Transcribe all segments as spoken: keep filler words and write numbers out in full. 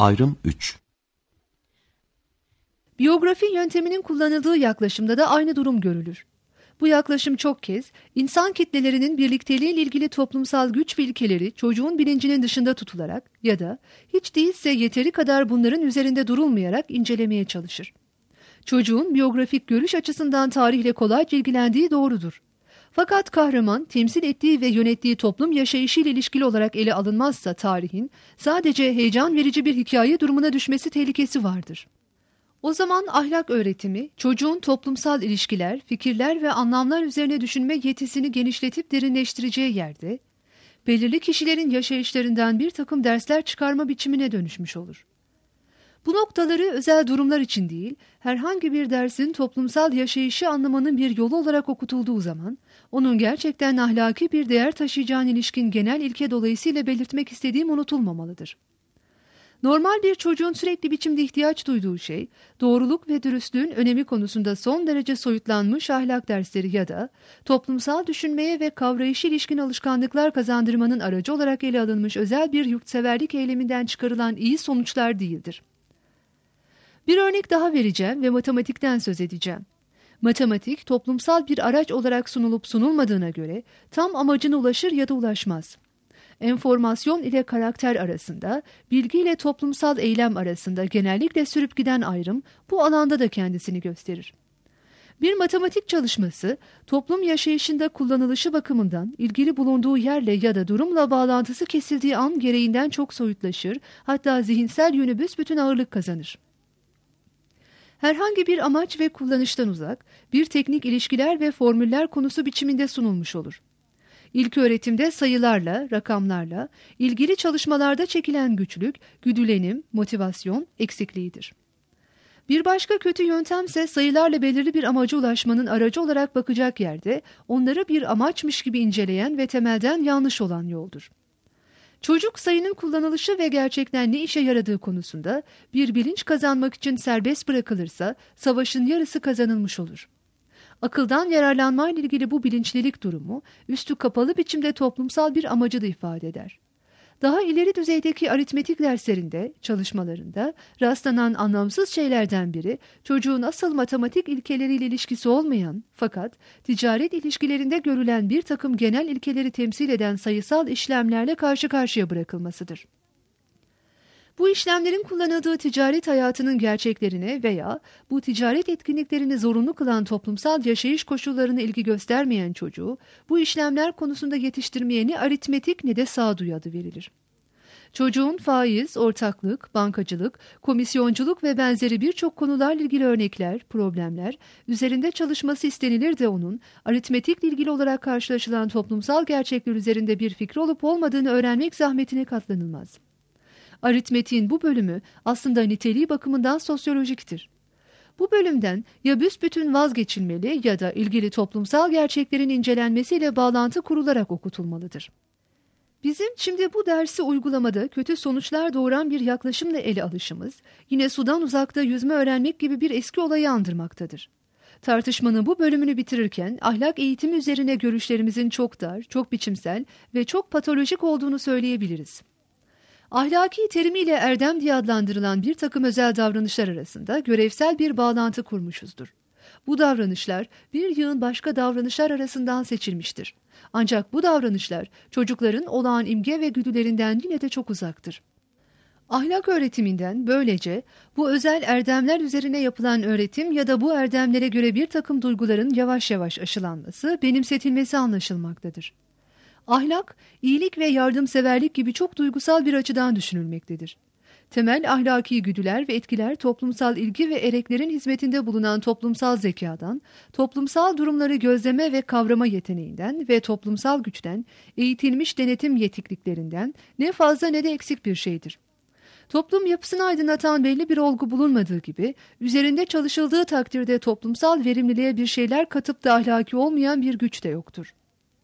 Ayrım üç. Biyografi yönteminin kullanıldığı yaklaşımda da aynı durum görülür. Bu yaklaşım çok kez insan kitlelerinin birlikteliğiyle ilgili toplumsal güç ve ilkeleri çocuğun bilincinin dışında tutularak ya da hiç değilse yeteri kadar bunların üzerinde durulmayarak incelemeye çalışır. Çocuğun biyografik görüş açısından tarihle kolayca ilgilendiği doğrudur. Fakat kahraman temsil ettiği ve yönettiği toplum yaşayışıyla ilişkili olarak ele alınmazsa tarihin sadece heyecan verici bir hikaye durumuna düşmesi tehlikesi vardır. O zaman ahlak öğretimi, çocuğun toplumsal ilişkiler, fikirler ve anlamlar üzerine düşünme yetisini genişletip derinleştireceği yerde, belirli kişilerin yaşayışlarından bir takım dersler çıkarma biçimine dönüşmüş olur. Bu noktaları özel durumlar için değil, herhangi bir dersin toplumsal yaşayışı anlamanın bir yolu olarak okutulduğu zaman, onun gerçekten ahlaki bir değer taşıyacağına ilişkin genel ilke dolayısıyla belirtmek istediğim unutulmamalıdır. Normal bir çocuğun sürekli biçimde ihtiyaç duyduğu şey, doğruluk ve dürüstlüğün önemi konusunda son derece soyutlanmış ahlak dersleri ya da toplumsal düşünmeye ve kavrayışa ilişkin alışkanlıklar kazandırmanın aracı olarak ele alınmış özel bir yurtseverlik eyleminden çıkarılan iyi sonuçlar değildir. Bir örnek daha vereceğim ve matematikten söz edeceğim. Matematik, toplumsal bir araç olarak sunulup sunulmadığına göre tam amacına ulaşır ya da ulaşmaz. Enformasyon ile karakter arasında, bilgi ile toplumsal eylem arasında genellikle sürüp giden ayrım bu alanda da kendisini gösterir. Bir matematik çalışması, toplum yaşayışında kullanılışı bakımından ilgili bulunduğu yerle ya da durumla bağlantısı kesildiği an gereğinden çok soyutlaşır, hatta zihinsel yönü büsbütün ağırlık kazanır. Herhangi bir amaç ve kullanıştan uzak, bir teknik ilişkiler ve formüller konusu biçiminde sunulmuş olur. İlköğretimde sayılarla, rakamlarla, ilgili çalışmalarda çekilen güçlük, güdülenim, motivasyon eksikliğidir. Bir başka kötü yöntemse sayılarla belirli bir amaca ulaşmanın aracı olarak bakacak yerde, onları bir amaçmış gibi inceleyen ve temelden yanlış olan yoldur. Çocuk sayının kullanılışı ve gerçekten ne işe yaradığı konusunda bir bilinç kazanmak için serbest bırakılırsa savaşın yarısı kazanılmış olur. Akıldan yararlanmayla ilgili bu bilinçlilik durumu üstü kapalı biçimde toplumsal bir amacı da ifade eder. Daha ileri düzeydeki aritmetik derslerinde, çalışmalarında rastlanan anlamsız şeylerden biri çocuğun asıl matematik ilkeleriyle ilişkisi olmayan fakat ticaret ilişkilerinde görülen bir takım genel ilkeleri temsil eden sayısal işlemlerle karşı karşıya bırakılmasıdır. Bu işlemlerin kullanıldığı ticaret hayatının gerçeklerine veya bu ticaret etkinliklerini zorunlu kılan toplumsal yaşayış koşullarına ilgi göstermeyen çocuğu, bu işlemler konusunda yetiştirmeye ne aritmetik ne de sağduyu adı verilir. Çocuğun faiz, ortaklık, bankacılık, komisyonculuk ve benzeri birçok konularla ilgili örnekler, problemler, üzerinde çalışması istenilir de onun, aritmetikle ilgili olarak karşılaşılan toplumsal gerçekler üzerinde bir fikri olup olmadığını öğrenmek zahmetine katlanılmaz. Aritmetiğin bu bölümü aslında niteliği bakımından sosyolojiktir. Bu bölümden ya büsbütün vazgeçilmeli ya da ilgili toplumsal gerçeklerin incelenmesiyle bağlantı kurularak okutulmalıdır. Bizim şimdi bu dersi uygulamada kötü sonuçlar doğuran bir yaklaşımla ele alışımız, yine sudan uzakta yüzme öğrenmek gibi bir eski olayı andırmaktadır. Tartışmanın bu bölümünü bitirirken ahlak eğitimi üzerine görüşlerimizin çok dar, çok biçimsel ve çok patolojik olduğunu söyleyebiliriz. Ahlaki terimiyle erdem diye adlandırılan bir takım özel davranışlar arasında görevsel bir bağlantı kurmuşuzdur. Bu davranışlar bir yığın başka davranışlar arasından seçilmiştir. Ancak bu davranışlar çocukların olağan imge ve güdülerinden yine de çok uzaktır. Ahlak öğretiminden böylece bu özel erdemler üzerine yapılan öğretim ya da bu erdemlere göre bir takım duyguların yavaş yavaş aşılanması, benimsetilmesi anlaşılmaktadır. Ahlak, iyilik ve yardımseverlik gibi çok duygusal bir açıdan düşünülmektedir. Temel ahlaki güdüler ve etkiler toplumsal ilgi ve ereklerin hizmetinde bulunan toplumsal zekadan, toplumsal durumları gözleme ve kavrama yeteneğinden ve toplumsal güçten, eğitilmiş denetim yetikliklerinden ne fazla ne de eksik bir şeydir. Toplum yapısını aydınlatan belli bir olgu bulunmadığı gibi, üzerinde çalışıldığı takdirde toplumsal verimliliğe bir şeyler katıp da ahlaki olmayan bir güç de yoktur.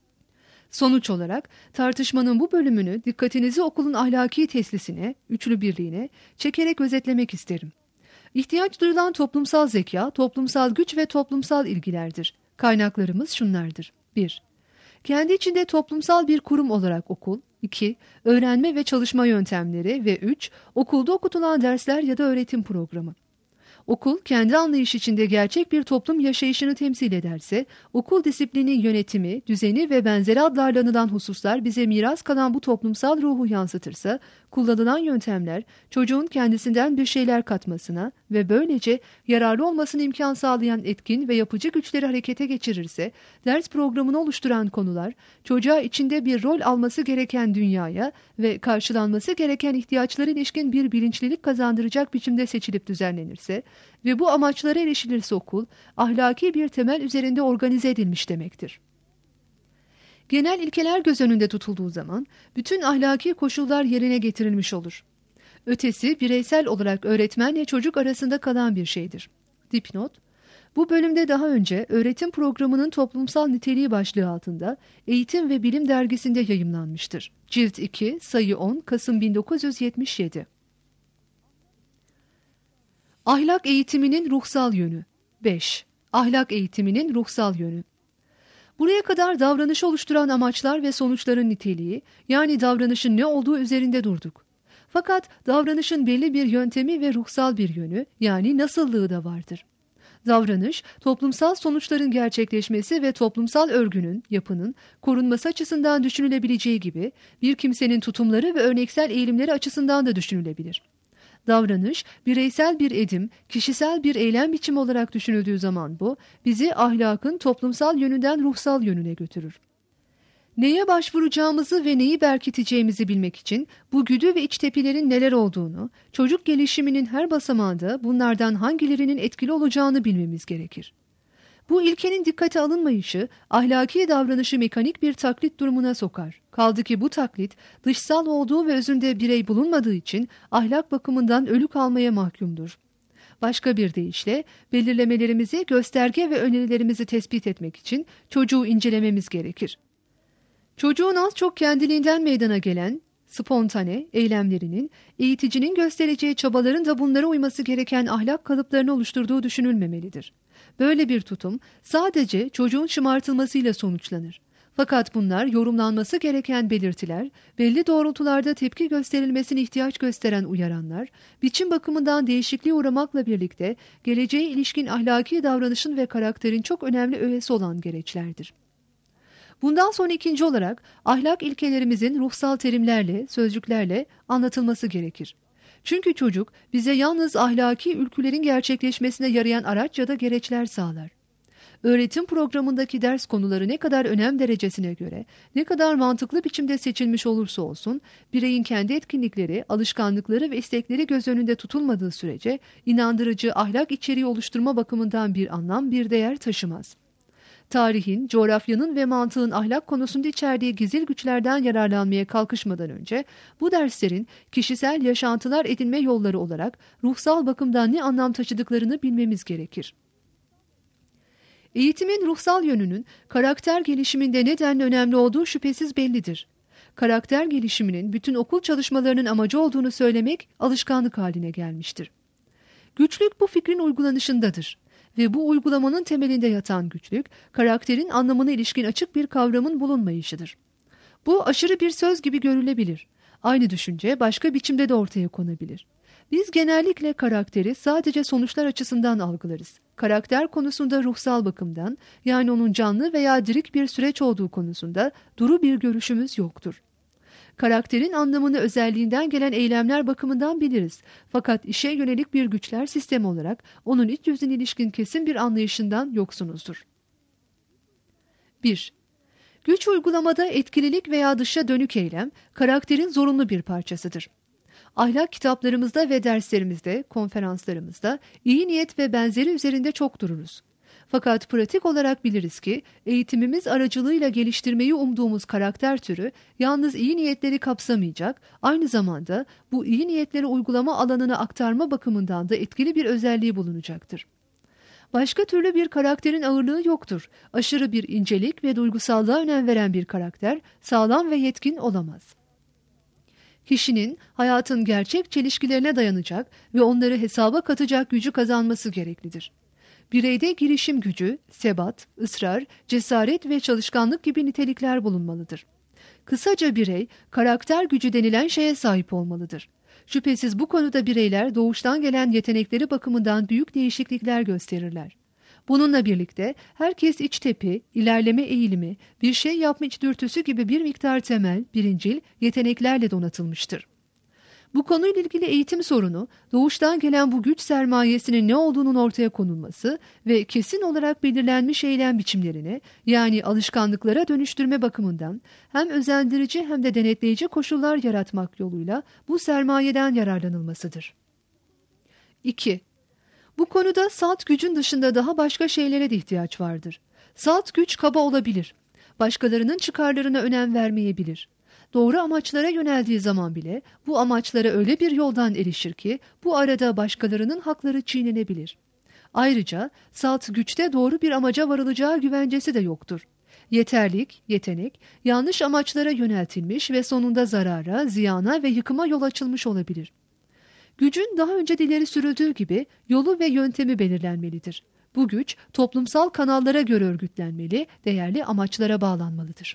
Sonuç olarak tartışmanın bu bölümünü dikkatinizi okulun ahlaki teslisine, üçlü birliğine çekerek özetlemek isterim. İhtiyaç duyulan toplumsal zeka, toplumsal güç ve toplumsal ilgilerdir. Kaynaklarımız şunlardır. bir. Kendi içinde toplumsal bir kurum olarak okul, iki. Öğrenme ve çalışma yöntemleri ve üç. Okulda okutulan dersler ya da öğretim programı. Okul, kendi anlayış içinde gerçek bir toplum yaşayışını temsil ederse, okul disiplini, yönetimi, düzeni ve benzeri adlarla anılan hususlar bize miras kalan bu toplumsal ruhu yansıtırsa, kullanılan yöntemler çocuğun kendisinden bir şeyler katmasına ve böylece yararlı olmasına imkan sağlayan etkin ve yapıcı güçleri harekete geçirirse, ders programını oluşturan konular çocuğa içinde bir rol alması gereken dünyaya ve karşılanması gereken ihtiyaçlara ilişkin bir bilinçlilik kazandıracak biçimde seçilip düzenlenirse ve bu amaçlara erişilirse okul, ahlaki bir temel üzerinde organize edilmiş demektir. Genel ilkeler göz önünde tutulduğu zaman bütün ahlaki koşullar yerine getirilmiş olur. Ötesi bireysel olarak öğretmenle çocuk arasında kalan bir şeydir. Dipnot: Bu bölümde daha önce öğretim programının toplumsal niteliği başlığı altında Eğitim ve Bilim dergisinde yayımlanmıştır. Cilt iki, sayı on, Kasım bin dokuz yüz yetmiş yedi. Ahlak eğitiminin ruhsal yönü. beş. Ahlak eğitiminin ruhsal yönü. Buraya kadar davranışı oluşturan amaçlar ve sonuçların niteliği, yani davranışın ne olduğu üzerinde durduk. Fakat davranışın belli bir yöntemi ve ruhsal bir yönü, yani nasıllığı da vardır. Davranış, toplumsal sonuçların gerçekleşmesi ve toplumsal örgünün, yapının korunması açısından düşünülebileceği gibi, bir kimsenin tutumları ve örneksel eğilimleri açısından da düşünülebilir. Davranış, bireysel bir edim, kişisel bir eylem biçimi olarak düşünüldüğü zaman bu, bizi ahlakın toplumsal yönünden ruhsal yönüne götürür. Neye başvuracağımızı ve neyi berkiteceğimizi bilmek için bu güdü ve iç tepilerin neler olduğunu, çocuk gelişiminin her basamağında bunlardan hangilerinin etkili olacağını bilmemiz gerekir. Bu ilkenin dikkate alınmayışı, ahlaki davranışı mekanik bir taklit durumuna sokar. Kaldı ki bu taklit, dışsal olduğu ve özünde birey bulunmadığı için ahlak bakımından ölü kalmaya mahkumdur. Başka bir deyişle, belirlemelerimizi, gösterge ve önerilerimizi tespit etmek için çocuğu incelememiz gerekir. Çocuğun az çok kendiliğinden meydana gelen, spontane eylemlerinin, eğiticinin göstereceği çabaların da bunlara uyması gereken ahlak kalıplarını oluşturduğu düşünülmemelidir. Böyle bir tutum sadece çocuğun şımartılmasıyla sonuçlanır. Fakat bunlar yorumlanması gereken belirtiler, belli doğrultularda tepki gösterilmesine ihtiyaç gösteren uyaranlar, biçim bakımından değişikliğe uğramakla birlikte geleceğe ilişkin ahlaki davranışın ve karakterin çok önemli öğesi olan gereçlerdir. Bundan sonra ikinci olarak ahlak ilkelerimizin ruhsal terimlerle, sözcüklerle anlatılması gerekir. Çünkü çocuk bize yalnız ahlaki ülkülerin gerçekleşmesine yarayan araç ya da gereçler sağlar. Öğretim programındaki ders konuları ne kadar önem derecesine göre, ne kadar mantıklı biçimde seçilmiş olursa olsun, bireyin kendi etkinlikleri, alışkanlıkları ve istekleri göz önünde tutulmadığı sürece inandırıcı ahlak içeriği oluşturma bakımından bir anlam, bir değer taşımaz. Tarihin, coğrafyanın ve mantığın ahlak konusunda içerdiği gizil güçlerden yararlanmaya kalkışmadan önce bu derslerin kişisel yaşantılar edinme yolları olarak ruhsal bakımdan ne anlam taşıdıklarını bilmemiz gerekir. Eğitimin ruhsal yönünün karakter gelişiminde nedenle önemli olduğu şüphesiz bellidir. Karakter gelişiminin bütün okul çalışmalarının amacı olduğunu söylemek alışkanlık haline gelmiştir. Güçlük bu fikrin uygulanışındadır. Ve bu uygulamanın temelinde yatan güçlük, karakterin anlamına ilişkin açık bir kavramın bulunmayışıdır. Bu aşırı bir söz gibi görülebilir. Aynı düşünce başka biçimde de ortaya konabilir. Biz genellikle karakteri sadece sonuçlar açısından algılarız. Karakter konusunda ruhsal bakımdan, yani onun canlı veya dirik bir süreç olduğu konusunda duru bir görüşümüz yoktur. Karakterin anlamını özelliğinden gelen eylemler bakımından biliriz. Fakat işe yönelik bir güçler sistemi olarak onun iç yüzüne ilişkin kesin bir anlayışından yoksunuzdur. bir. Güç uygulamada etkililik veya dışa dönük eylem, karakterin zorunlu bir parçasıdır. Ahlak kitaplarımızda ve derslerimizde, konferanslarımızda iyi niyet ve benzeri üzerinde çok dururuz. Fakat pratik olarak biliriz ki eğitimimiz aracılığıyla geliştirmeyi umduğumuz karakter türü yalnız iyi niyetleri kapsamayacak, aynı zamanda bu iyi niyetleri uygulama alanına aktarma bakımından da etkili bir özelliği bulunacaktır. Başka türlü bir karakterin ağırlığı yoktur. Aşırı bir incelik ve duygusallığa önem veren bir karakter sağlam ve yetkin olamaz. Kişinin hayatın gerçek çelişkilerine dayanacak ve onları hesaba katacak gücü kazanması gereklidir. Bireyde girişim gücü, sebat, ısrar, cesaret ve çalışkanlık gibi nitelikler bulunmalıdır. Kısaca birey, karakter gücü denilen şeye sahip olmalıdır. Şüphesiz bu konuda bireyler doğuştan gelen yetenekleri bakımından büyük değişiklikler gösterirler. Bununla birlikte herkes iç tepi, ilerleme eğilimi, bir şey yapma içgüdüsü gibi bir miktar temel, birincil yeteneklerle donatılmıştır. Bu konuyla ilgili eğitim sorunu, doğuştan gelen bu güç sermayesinin ne olduğunun ortaya konulması ve kesin olarak belirlenmiş eylem biçimlerine, yani alışkanlıklara dönüştürme bakımından hem özendirici hem de denetleyici koşullar yaratmak yoluyla bu sermayeden yararlanılmasıdır. iki. Bu konuda salt gücün dışında daha başka şeylere de ihtiyaç vardır. Salt güç kaba olabilir. Başkalarının çıkarlarına önem vermeyebilir. Doğru amaçlara yöneldiği zaman bile bu amaçlara öyle bir yoldan erişir ki bu arada başkalarının hakları çiğnenebilir. Ayrıca salt güçte doğru bir amaca varılacağı güvencesi de yoktur. Yeterlik, yetenek, yanlış amaçlara yöneltilmiş ve sonunda zarara, ziyana ve yıkıma yol açılmış olabilir. Gücün daha önce ileri sürüldüğü gibi yolu ve yöntemi belirlenmelidir. Bu güç toplumsal kanallara göre örgütlenmeli, değerli amaçlara bağlanmalıdır.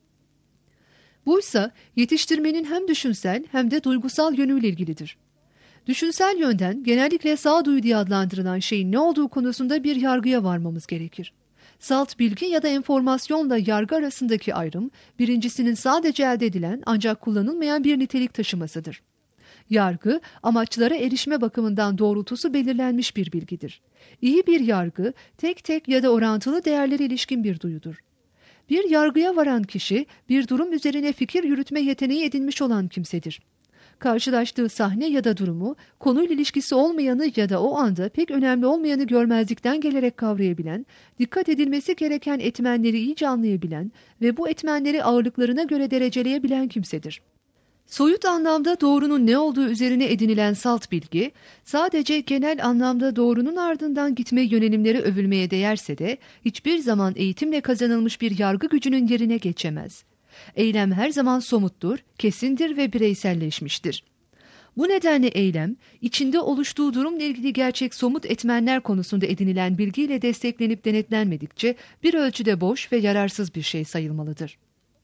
Buysa yetiştirmenin hem düşünsel hem de duygusal yönüyle ilgilidir. Düşünsel yönden genellikle sağduyu diye adlandırılan şeyin ne olduğu konusunda bir yargıya varmamız gerekir. Salt bilgi ya da enformasyonla yargı arasındaki ayrım, birincisinin sadece elde edilen ancak kullanılmayan bir nitelik taşımasıdır. Yargı, amaçlara erişme bakımından doğrultusu belirlenmiş bir bilgidir. İyi bir yargı, tek tek ya da orantılı değerlere ilişkin bir duyudur. Bir yargıya varan kişi, bir durum üzerine fikir yürütme yeteneği edinmiş olan kimsedir. Karşılaştığı sahne ya da durumu, konuyla ilişkisi olmayanı ya da o anda pek önemli olmayanı görmezlikten gelerek kavrayabilen, dikkat edilmesi gereken etmenleri iyice anlayabilen ve bu etmenleri ağırlıklarına göre dereceleyebilen kimsedir. Soyut anlamda doğrunun ne olduğu üzerine edinilen salt bilgi, sadece genel anlamda doğrunun ardından gitme yönelimleri övülmeye değerse de hiçbir zaman eğitimle kazanılmış bir yargı gücünün yerine geçemez. Eylem her zaman somuttur, kesindir ve bireyselleşmiştir. Bu nedenle eylem, içinde oluştuğu durumla ilgili gerçek somut etmenler konusunda edinilen bilgiyle desteklenip denetlenmedikçe bir ölçüde boş ve yararsız bir şey sayılmalıdır.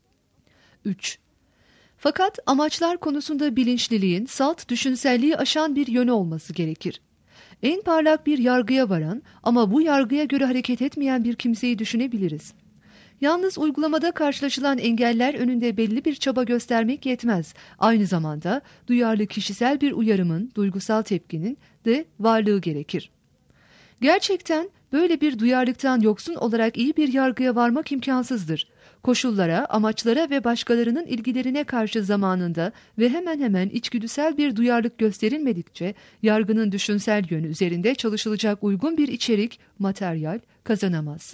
üç. Fakat amaçlar konusunda bilinçliliğin salt düşünselliği aşan bir yönü olması gerekir. En parlak bir yargıya varan ama bu yargıya göre hareket etmeyen bir kimseyi düşünebiliriz. Yalnız uygulamada karşılaşılan engeller önünde belli bir çaba göstermek yetmez. Aynı zamanda duyarlı kişisel bir uyarımın, duygusal tepkinin de varlığı gerekir. Gerçekten böyle bir duyarlılıktan yoksun olarak iyi bir yargıya varmak imkansızdır. Koşullara, amaçlara ve başkalarının ilgilerine karşı zamanında ve hemen hemen içgüdüsel bir duyarlılık gösterilmedikçe yargının düşünsel yönü üzerinde çalışılacak uygun bir içerik, materyal kazanamaz.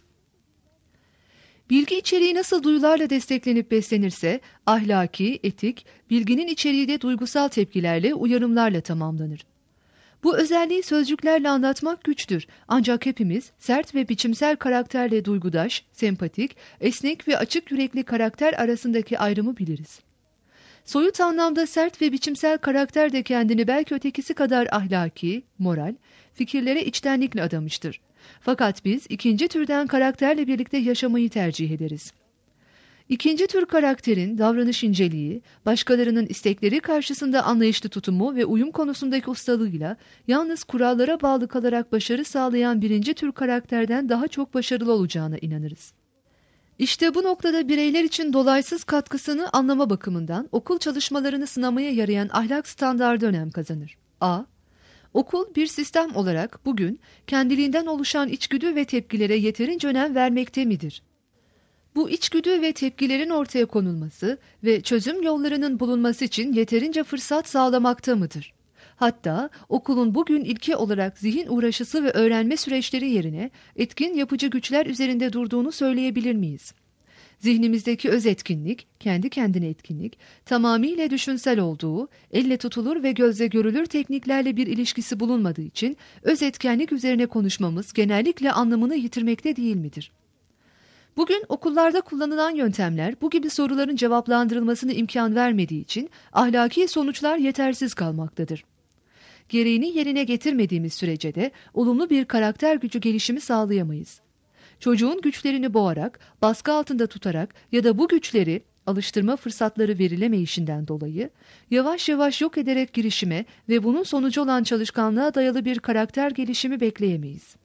Bilgi içeriği nasıl duyularla desteklenip beslenirse, ahlaki, etik, bilginin içeriği de duygusal tepkilerle, uyarımlarla tamamlanır. Bu özelliği sözcüklerle anlatmak güçtür. Ancak hepimiz sert ve biçimsel karakterle duygudaş, sempatik, esnek ve açık yürekli karakter arasındaki ayrımı biliriz. Soyut anlamda sert ve biçimsel karakter de kendini belki ötekisi kadar ahlaki, moral, fikirlere içtenlikle adamıştır. Fakat biz ikinci türden karakterle birlikte yaşamayı tercih ederiz. İkinci tür karakterin davranış inceliği, başkalarının istekleri karşısında anlayışlı tutumu ve uyum konusundaki ustalığıyla yalnız kurallara bağlı kalarak başarı sağlayan birinci tür karakterden daha çok başarılı olacağına inanırız. İşte bu noktada bireyler için dolaysız katkısını anlama bakımından okul çalışmalarını sınamaya yarayan ahlak standardı önem kazanır. A. Okul bir sistem olarak bugün kendiliğinden oluşan içgüdü ve tepkilere yeterince önem vermekte midir? Bu içgüdü ve tepkilerin ortaya konulması ve çözüm yollarının bulunması için yeterince fırsat sağlamakta mıdır? Hatta okulun bugün ilke olarak zihin uğraşısı ve öğrenme süreçleri yerine etkin yapıcı güçler üzerinde durduğunu söyleyebilir miyiz? Zihnimizdeki öz etkinlik, kendi kendine etkinlik, tamamıyla düşünsel olduğu, elle tutulur ve gözle görülür tekniklerle bir ilişkisi bulunmadığı için öz etkenlik üzerine konuşmamız genellikle anlamını yitirmekte değil midir? Bugün okullarda kullanılan yöntemler bu gibi soruların cevaplandırılmasına imkan vermediği için ahlaki sonuçlar yetersiz kalmaktadır. Gereğini yerine getirmediğimiz sürece de olumlu bir karakter gücü gelişimi sağlayamayız. Çocuğun güçlerini boğarak, baskı altında tutarak ya da bu güçleri alıştırma fırsatları verilemeyişinden dolayı yavaş yavaş yok ederek girişime ve bunun sonucu olan çalışkanlığa dayalı bir karakter gelişimi bekleyemeyiz.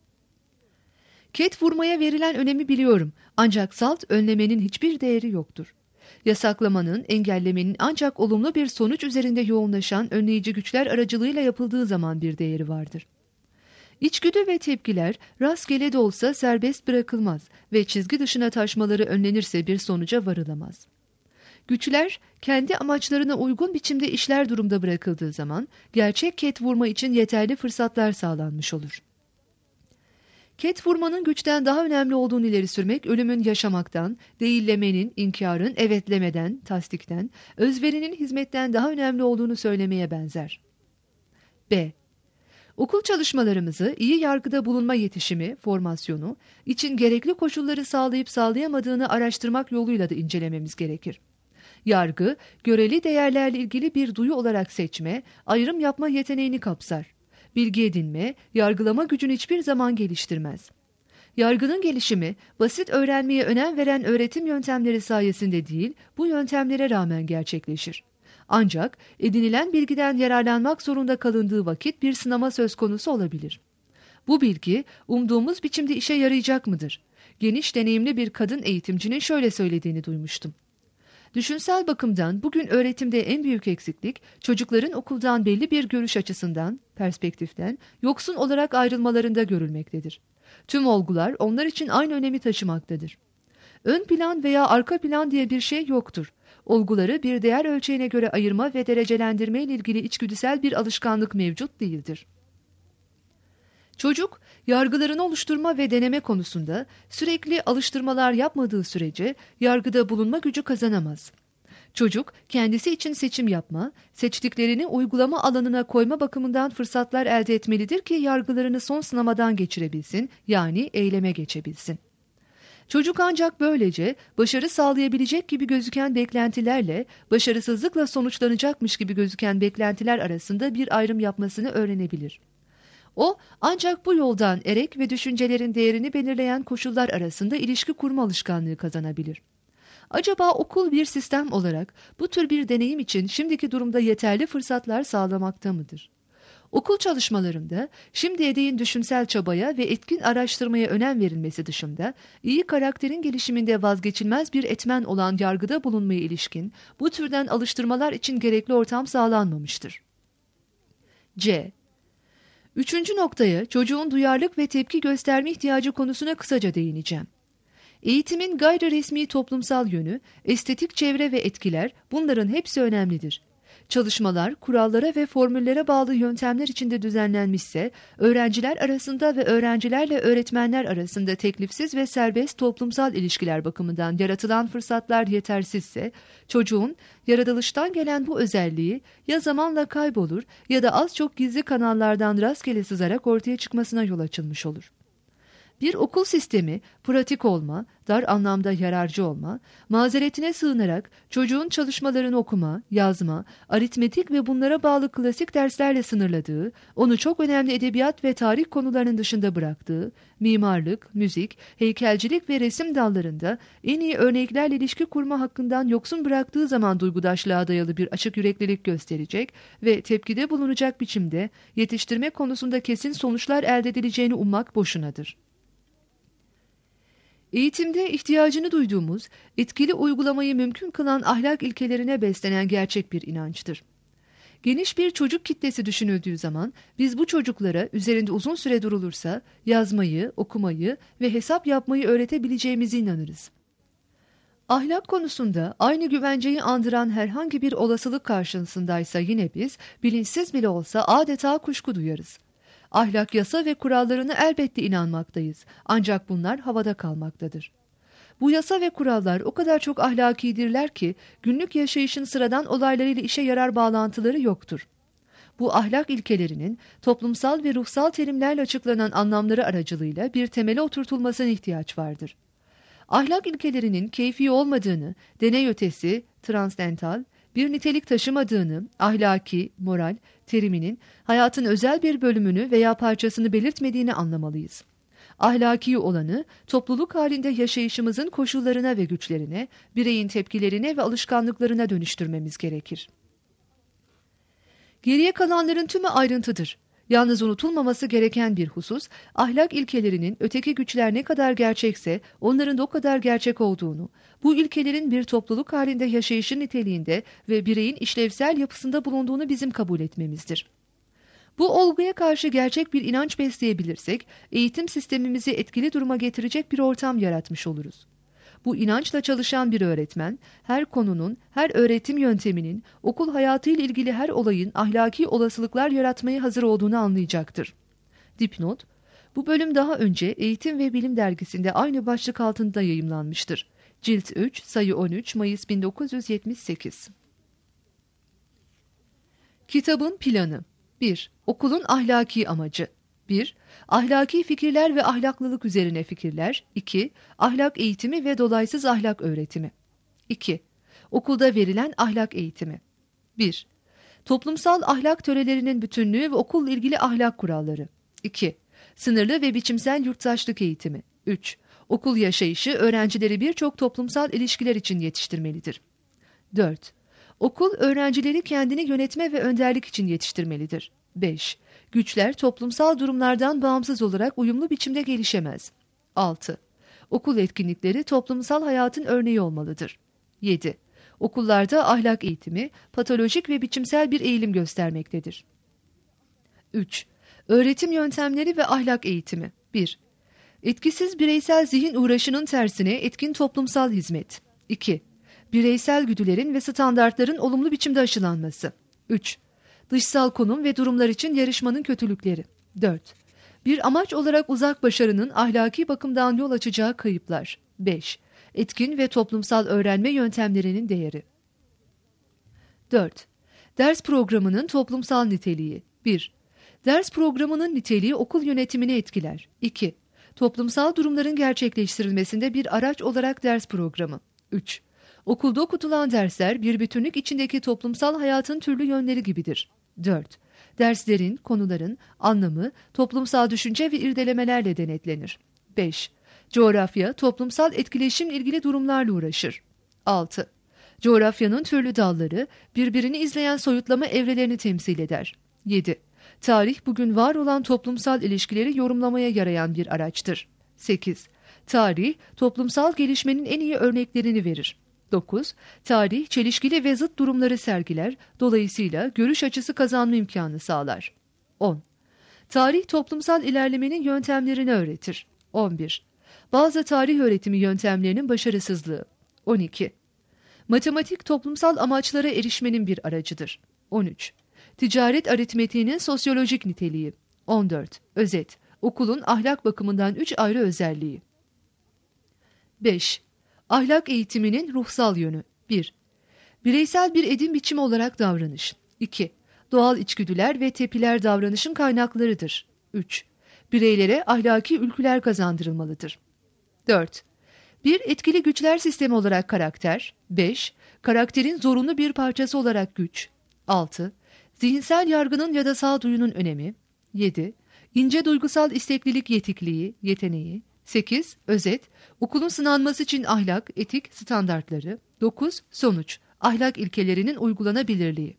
Ket vurmaya verilen önemi biliyorum, ancak salt önlemenin hiçbir değeri yoktur. Yasaklamanın, engellemenin ancak olumlu bir sonuç üzerinde yoğunlaşan önleyici güçler aracılığıyla yapıldığı zaman bir değeri vardır. İçgüdü ve tepkiler rastgele de olsa serbest bırakılmaz ve çizgi dışına taşmaları önlenirse bir sonuca varılamaz. Güçler kendi amaçlarına uygun biçimde işler durumda bırakıldığı zaman gerçek ket vurma için yeterli fırsatlar sağlanmış olur. Ket vurmanın güçten daha önemli olduğunu ileri sürmek, ölümün yaşamaktan, değillemenin, inkarın, evetlemeden, tasdikten, özverinin hizmetten daha önemli olduğunu söylemeye benzer. B. Okul çalışmalarımızı iyi yargıda bulunma yetişimi, formasyonu için gerekli koşulları sağlayıp sağlayamadığını araştırmak yoluyla da incelememiz gerekir. Yargı, göreli değerlerle ilgili bir duyu olarak seçme, ayrım yapma yeteneğini kapsar. Bilgi edinme, yargılama gücünü hiçbir zaman geliştirmez. Yargının gelişimi, basit öğrenmeye önem veren öğretim yöntemleri sayesinde değil, bu yöntemlere rağmen gerçekleşir. Ancak edinilen bilgiden yararlanmak zorunda kalındığı vakit bir sınama söz konusu olabilir. Bu bilgi, umduğumuz biçimde işe yarayacak mıdır? Geniş deneyimli bir kadın eğitimcinin şöyle söylediğini duymuştum. Düşünsel bakımdan bugün öğretimde en büyük eksiklik, çocukların okuldan belli bir görüş açısından, perspektiften, yoksun olarak ayrılmalarında görülmektedir. Tüm olgular onlar için aynı önemi taşımaktadır. Ön plan veya arka plan diye bir şey yoktur. Olguları bir değer ölçeğine göre ayırma ve derecelendirme ile ilgili içgüdüsel bir alışkanlık mevcut değildir. Çocuk, yargılarını oluşturma ve deneme konusunda sürekli alıştırmalar yapmadığı sürece yargıda bulunma gücü kazanamaz. Çocuk, kendisi için seçim yapma, seçtiklerini uygulama alanına koyma bakımından fırsatlar elde etmelidir ki yargılarını son sınamadan geçirebilsin, yani eyleme geçebilsin. Çocuk ancak böylece başarı sağlayabilecek gibi gözüken beklentilerle başarısızlıkla sonuçlanacakmış gibi gözüken beklentiler arasında bir ayrım yapmasını öğrenebilir. O ancak bu yoldan erek ve düşüncelerin değerini belirleyen koşullar arasında ilişki kurma alışkanlığı kazanabilir. Acaba okul bir sistem olarak bu tür bir deneyim için şimdiki durumda yeterli fırsatlar sağlamakta mıdır? Okul çalışmalarında şimdiye değin düşünsel çabaya ve etkin araştırmaya önem verilmesi dışında iyi karakterin gelişiminde vazgeçilmez bir etmen olan yargıda bulunmaya ilişkin bu türden alıştırmalar için gerekli ortam sağlanmamıştır. C. Üçüncü noktaya çocuğun duyarlılık ve tepki gösterme ihtiyacı konusuna kısaca değineceğim. Eğitimin gayri resmi toplumsal yönü, estetik çevre ve etkiler bunların hepsi önemlidir. Çalışmalar, kurallara ve formüllere bağlı yöntemler içinde düzenlenmişse, öğrenciler arasında ve öğrencilerle öğretmenler arasında teklifsiz ve serbest toplumsal ilişkiler bakımından yaratılan fırsatlar yetersizse, çocuğun yaratılıştan gelen bu özelliği ya zamanla kaybolur ya da az çok gizli kanallardan rastgele sızarak ortaya çıkmasına yol açılmış olur. Bir okul sistemi, pratik olma, dar anlamda yararcı olma, mazeretine sığınarak çocuğun çalışmalarını okuma, yazma, aritmetik ve bunlara bağlı klasik derslerle sınırladığı, onu çok önemli edebiyat ve tarih konularının dışında bıraktığı, mimarlık, müzik, heykelcilik ve resim dallarında en iyi örneklerle ilişki kurma hakkından yoksun bıraktığı zaman duygudaşlığa dayalı bir açık yüreklilik gösterecek ve tepkide bulunacak biçimde yetiştirme konusunda kesin sonuçlar elde edileceğini ummak boşunadır. Eğitimde ihtiyacını duyduğumuz, etkili uygulamayı mümkün kılan ahlak ilkelerine beslenen gerçek bir inançtır. Geniş bir çocuk kitlesi düşünüldüğü zaman biz bu çocuklara üzerinde uzun süre durulursa yazmayı, okumayı ve hesap yapmayı öğretebileceğimize inanırız. Ahlak konusunda aynı güvenceyi andıran herhangi bir olasılık karşısındaysa yine biz bilinçsiz bile olsa adeta kuşku duyarız. Ahlak yasa ve kurallarına elbette inanmaktayız. Ancak bunlar havada kalmaktadır. Bu yasa ve kurallar o kadar çok ahlakidirler ki günlük yaşayışın sıradan olaylarıyla işe yarar bağlantıları yoktur. Bu ahlak ilkelerinin toplumsal ve ruhsal terimlerle açıklanan anlamları aracılığıyla bir temele oturtulmasına ihtiyaç vardır. Ahlak ilkelerinin keyfi olmadığını, deney ötesi, transdental, bir nitelik taşımadığını, ahlaki, moral teriminin hayatın özel bir bölümünü veya parçasını belirtmediğini anlamalıyız. Ahlaki olanı, topluluk halinde yaşayışımızın koşullarına ve güçlerine, bireyin tepkilerine ve alışkanlıklarına dönüştürmemiz gerekir. Geriye kalanların tümü ayrıntıdır. Yalnız unutulmaması gereken bir husus, ahlak ilkelerinin öteki güçler ne kadar gerçekse onların da o kadar gerçek olduğunu, bu ilkelerin bir topluluk halinde yaşayışın niteliğinde ve bireyin işlevsel yapısında bulunduğunu bizim kabul etmemizdir. Bu olguya karşı gerçek bir inanç besleyebilirsek, eğitim sistemimizi etkili duruma getirecek bir ortam yaratmış oluruz. Bu inançla çalışan bir öğretmen, her konunun, her öğretim yönteminin, okul hayatıyla ilgili her olayın ahlaki olasılıklar yaratmaya hazır olduğunu anlayacaktır. Dipnot: bu bölüm daha önce Eğitim ve Bilim dergisinde aynı başlık altında yayımlanmıştır. Cilt üç, sayı on üç, Mayıs bin dokuz yüz yetmiş sekiz. Kitabın planı: bir. Okulun ahlaki amacı. bir. Ahlaki fikirler ve ahlaklılık üzerine fikirler. iki. Ahlak eğitimi ve dolaysız ahlak öğretimi. iki. Okulda verilen ahlak eğitimi. bir. Toplumsal ahlak törelerinin bütünlüğü ve okulla ilgili ahlak kuralları. iki. Sınırlı ve biçimsel yurttaşlık eğitimi. üç. Okul yaşayışı öğrencileri birçok toplumsal ilişkiler için yetiştirmelidir. dört. Okul öğrencileri kendini yönetme ve önderlik için yetiştirmelidir. beş. Güçler toplumsal durumlardan bağımsız olarak uyumlu biçimde gelişemez. altı. Okul etkinlikleri toplumsal hayatın örneği olmalıdır. yedi. Okullarda ahlak eğitimi patolojik ve biçimsel bir eğilim göstermektedir. üç. Öğretim yöntemleri ve ahlak eğitimi. bir. Etkisiz bireysel zihin uğraşının tersine etkin toplumsal hizmet. iki. Bireysel güdülerin ve standartların olumlu biçimde aşılanması. üç. Dışsal konum ve durumlar için yarışmanın kötülükleri. dört. Bir amaç olarak uzak başarının ahlaki bakımdan yol açacağı kayıplar. beş. Etkin ve toplumsal öğrenme yöntemlerinin değeri. dört. Ders programının toplumsal niteliği. bir. Ders programının niteliği okul yönetimini etkiler. iki. Toplumsal durumların gerçekleştirilmesinde bir araç olarak ders programı. üç. Okulda okutulan dersler bir bütünlük içindeki toplumsal hayatın türlü yönleri gibidir. dört. Derslerin, konuların anlamı toplumsal düşünce ve irdelemelerle denetlenir. beş. Coğrafya, toplumsal etkileşimle ilgili durumlarla uğraşır. altı. Coğrafyanın türlü dalları birbirini izleyen soyutlama evrelerini temsil eder. yedi. Tarih, bugün var olan toplumsal ilişkileri yorumlamaya yarayan bir araçtır. sekiz. Tarih, toplumsal gelişmenin en iyi örneklerini verir. dokuz. Tarih, çelişkili ve zıt durumları sergiler, dolayısıyla görüş açısı kazanma imkanı sağlar. on. Tarih, toplumsal ilerlemenin yöntemlerini öğretir. on bir. Bazı tarih öğretimi yöntemlerinin başarısızlığı. on iki. Matematik, toplumsal amaçlara erişmenin bir aracıdır. on üç. Ticaret aritmetiğinin sosyolojik niteliği. on dört. Özet, okulun ahlak bakımından üç ayrı özelliği. beş. Ahlak eğitiminin ruhsal yönü. bir. Bireysel bir edim biçimi olarak davranış. iki. Doğal içgüdüler ve tepkiler davranışın kaynaklarıdır. üç. Bireylere ahlaki ülküler kazandırılmalıdır. dört. Bir etkili güçler sistemi olarak karakter. beş. Karakterin zorunlu bir parçası olarak güç. altı. Zihinsel yargının ya da sağduyunun önemi. yedi. İnce duygusal isteklilik yetikliği, yeteneği. sekiz. Özet, okulun sınanması için ahlak, etik standartları. dokuz. Sonuç, ahlak ilkelerinin uygulanabilirliği.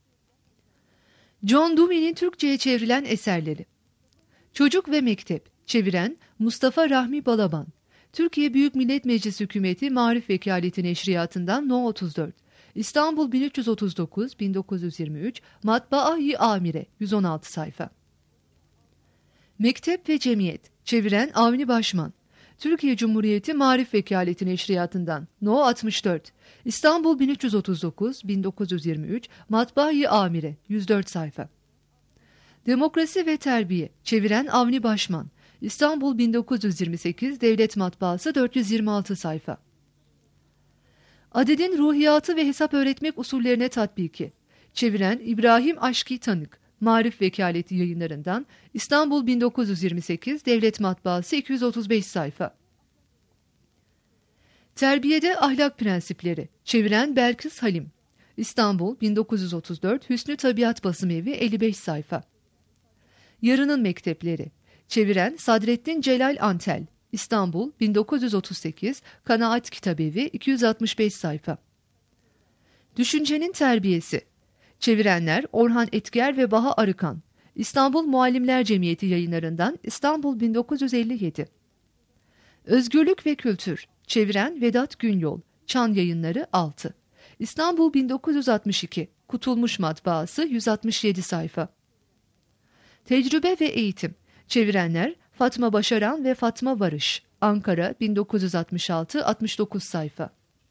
John Dewey'nin Türkçe'ye çevrilen eserleri. Çocuk ve Mektep, çeviren Mustafa Rahmi Balaban. Türkiye Büyük Millet Meclisi Hükümeti Maarif Vekaleti Neşriyatı'ndan No otuz dört. İstanbul bin üç yüz otuz dokuz bin dokuz yüz yirmi üç, Matbaa-i Amire, yüz on altı sayfa. Mektep ve Cemiyet, çeviren Avni Başman. Türkiye Cumhuriyeti Maarif Vekaleti Neşriyatı'ndan No altmış dört. İstanbul bin üç yüz otuz dokuz bin dokuz yüz yirmi üç, Matbaa-i Amire, yüz dört sayfa. Demokrasi ve Terbiye, çeviren Avni Başman. İstanbul bin dokuz yüz yirmi sekiz, Devlet Matbaası, dört yüz yirmi altı sayfa. Adedin ruhiyatı ve hesap öğretmek usullerine tatbiki. Çeviren İbrahim Aşki Tanık. Maarif Vekaleti Yayınlarından İstanbul bin dokuz yüz yirmi sekiz, Devlet Matbaası, iki yüz otuz beş sayfa. Terbiyede ahlak prensipleri. Çeviren Belkıs Halim. İstanbul bin dokuz yüz otuz dört, Hüsnü Tabiat Basımevi, elli beş sayfa. Yarının mektepleri. Çeviren Sadrettin Celal Antel. İstanbul bin dokuz yüz otuz sekiz. Kanaat Kitabevi, iki yüz altmış beş sayfa. Düşüncenin Terbiyesi. Çevirenler Orhan Etger ve Baha Arıkan. İstanbul Muallimler Cemiyeti Yayınlarından, İstanbul bin dokuz yüz elli yedi. Özgürlük ve Kültür. Çeviren Vedat Günyol. Çan Yayınları, altı. İstanbul bin dokuz yüz altmış iki. Kutulmuş Matbaası, yüz altmış yedi sayfa. Tecrübe ve Eğitim. Çevirenler Fatma Başaran ve Fatma Varış. Ankara bin dokuz yüz altmış altı. altmış dokuz sayfa.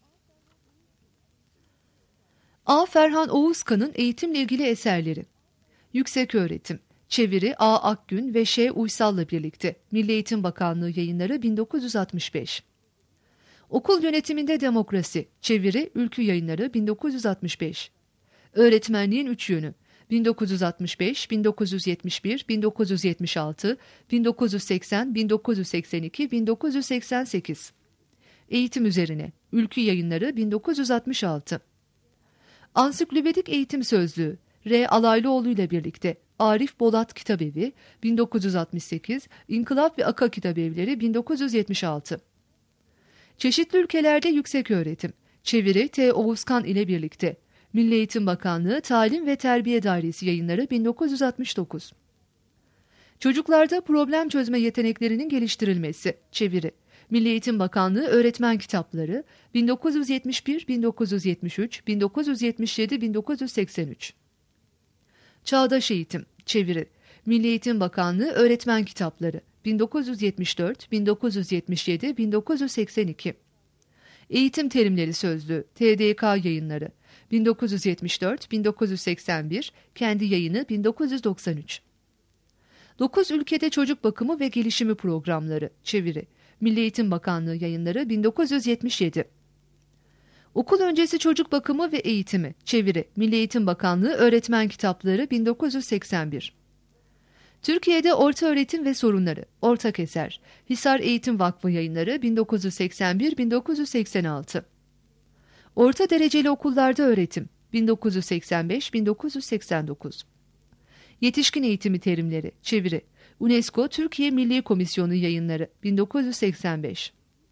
A. Ferhan Oğuzkan'ın eğitimle ilgili eserleri. Yükseköğretim. Çeviri A. Akgün ve Ş. Uysal'la birlikte. Milli Eğitim Bakanlığı Yayınları, bin dokuz yüz altmış beş. Okul Yönetiminde Demokrasi. Çeviri Ülkü Yayınları, bin dokuz yüz altmış beş. Öğretmenliğin Üç Yönü. bin dokuz yüz altmış beş, bin dokuz yüz yetmiş bir, bin dokuz yüz yetmiş altı, bin dokuz yüz seksen, bin dokuz yüz seksen iki, bin dokuz yüz seksen sekiz. Eğitim Üzerine. Ülkü Yayınları, bin dokuz yüz altmış altı. Ansiklopedik Eğitim Sözlüğü. R. Alaylıoğlu ile birlikte. Arif Bolat Kitabevi, bin dokuz yüz altmış sekiz. İnkılap ve Aka Kitabevleri, bin dokuz yüz yetmiş altı. Çeşitli Ülkelerde Yükseköğretim. Çeviri T. Oğuzkan ile birlikte. Milli Eğitim Bakanlığı Talim ve Terbiye Dairesi Yayınları, bin dokuz yüz altmış dokuz. Çocuklarda problem çözme yeteneklerinin geliştirilmesi. Çeviri Milli Eğitim Bakanlığı Öğretmen Kitapları, bin dokuz yüz yetmiş bir, bin dokuz yüz yetmiş üç, bin dokuz yüz yetmiş yedi, bin dokuz yüz seksen üç. Çağdaş Eğitim. Çeviri Milli Eğitim Bakanlığı Öğretmen Kitapları, bin dokuz yüz yetmiş dört, bin dokuz yüz yetmiş yedi, bin dokuz yüz seksen iki. Eğitim Terimleri Sözlüğü. T D K Yayınları, bin dokuz yüz yetmiş dört, bin dokuz yüz seksen bir. Kendi Yayını, bin dokuz yüz doksan üç. Dokuz Ülkede Çocuk Bakımı ve Gelişimi Programları. Çeviri Milli Eğitim Bakanlığı Yayınları, bin dokuz yüz yetmiş yedi. Okul Öncesi Çocuk Bakımı ve Eğitimi. Çeviri Milli Eğitim Bakanlığı Öğretmen Kitapları, bin dokuz yüz seksen bir. Türkiye'de Ortaöğretim ve Sorunları. Ortak Eser. Hisar Eğitim Vakfı Yayınları, bin dokuz yüz seksen bir, bin dokuz yüz seksen altı. Orta Dereceli Okullarda Öğretim, bin dokuz yüz seksen beş, bin dokuz yüz seksen dokuz. Yetişkin Eğitimi Terimleri. Çeviri UNESCO Türkiye Milli Komisyonu Yayınları, bin dokuz yüz seksen beş.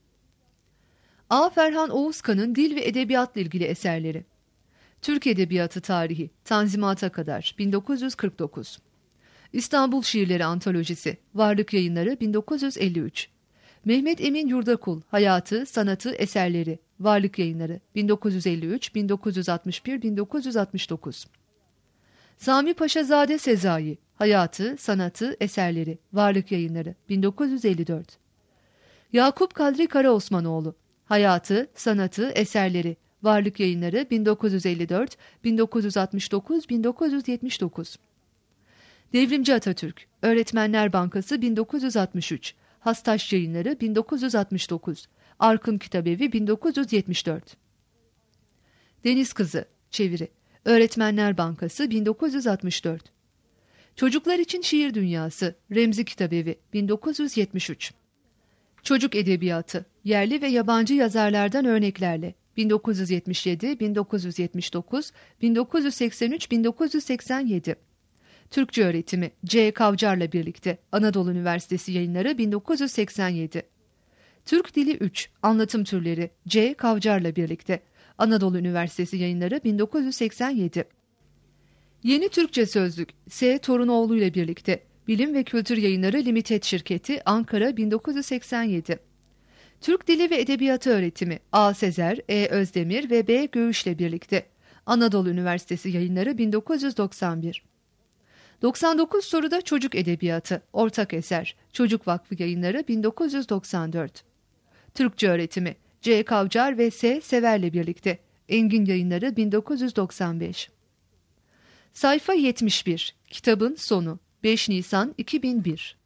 A. Ferhan Oğuzkan'ın dil ve edebiyatla ilgili eserleri. Türk Edebiyatı Tarihi, Tanzimat'a kadar, bin dokuz yüz kırk dokuz. İstanbul Şiirleri Antolojisi, Varlık Yayınları, bin dokuz yüz elli üç. Mehmet Emin Yurdakul, Hayatı, Sanatı, Eserleri, Varlık Yayınları, bin dokuz yüz elli üç, bin dokuz yüz altmış bir, bin dokuz yüz altmış dokuz. Sami Paşazade Sezai, Hayatı, Sanatı, Eserleri, Varlık Yayınları, bin dokuz yüz elli dört. Yakup Kadri Karaosmanoğlu, Hayatı, Sanatı, Eserleri, Varlık Yayınları, bin dokuz yüz elli dört, bin dokuz yüz altmış dokuz, bin dokuz yüz yetmiş dokuz. Devrimci Atatürk, Öğretmenler Bankası, bin dokuz yüz altmış üç. Hastaş Yayınları, bin dokuz yüz altmış dokuz. Arkın Kitabevi, bin dokuz yüz yetmiş dört. Deniz Kızı. Çeviri Öğretmenler Bankası, bin dokuz yüz altmış dört. Çocuklar için Şiir Dünyası. Remzi Kitabevi, bin dokuz yüz yetmiş üç. Çocuk Edebiyatı. Yerli ve yabancı yazarlardan örneklerle. bin dokuz yüz yetmiş yedi, bin dokuz yüz yetmiş dokuz, bin dokuz yüz seksen üç, bin dokuz yüz seksen yedi. Türkçe Öğretimi. C. Kavcar'la birlikte. Anadolu Üniversitesi Yayınları, bin dokuz yüz seksen yedi. Türk Dili üç. Anlatım Türleri. C. Kavcar'la birlikte. Anadolu Üniversitesi Yayınları, bin dokuz yüz seksen yedi. Yeni Türkçe Sözlük. S. Torunoğlu ile birlikte. Bilim ve Kültür Yayınları Limited Şirketi, Ankara, bin dokuz yüz seksen yedi. Türk Dili ve Edebiyatı Öğretimi. A. Sezer, E. Özdemir ve B. Göğüş'le birlikte. Anadolu Üniversitesi Yayınları, bin dokuz yüz doksan bir. doksan dokuz soruda Çocuk Edebiyatı. Ortak Eser. Çocuk Vakfı Yayınları, bin dokuz yüz doksan dört. Türkçe Öğretimi. C. Kavcar ve S. Sever'le birlikte. Engin Yayınları, bin dokuz yüz doksan beş. Sayfa yetmiş bir. Kitabın sonu. beş Nisan iki bin bir.